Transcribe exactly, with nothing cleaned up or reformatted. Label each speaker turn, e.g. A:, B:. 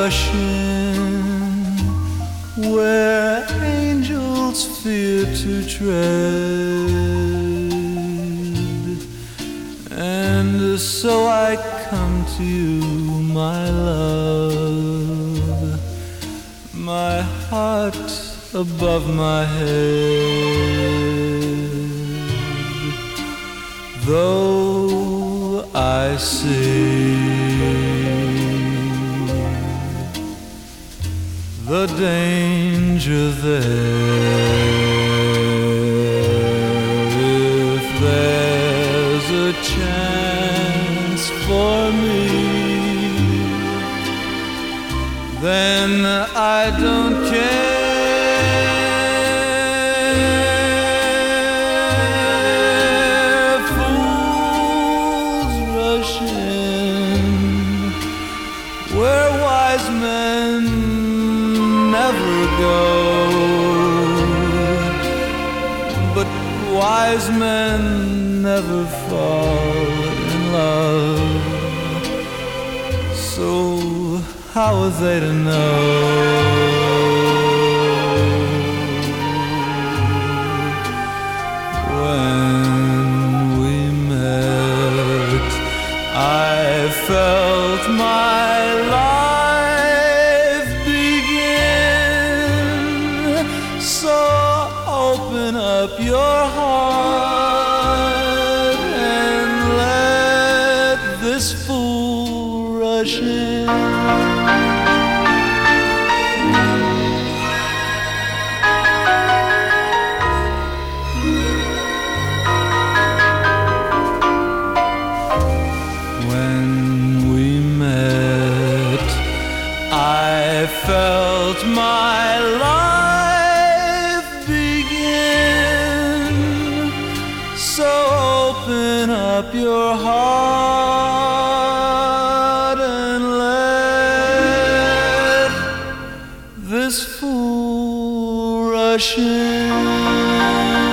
A: rush in where angels fear to tread, and so I come to you, my love, my heart above my head. Though I see the danger there, if there's a chance for me, then I don't care. Fools rush in where wise men never go, but wise men never fall in love. So how are they to know? When we met, I felt my life begin. So open up your heart and let this fool rush in. When we met, I felt my life begin. So open up your heart and let this fool rush in.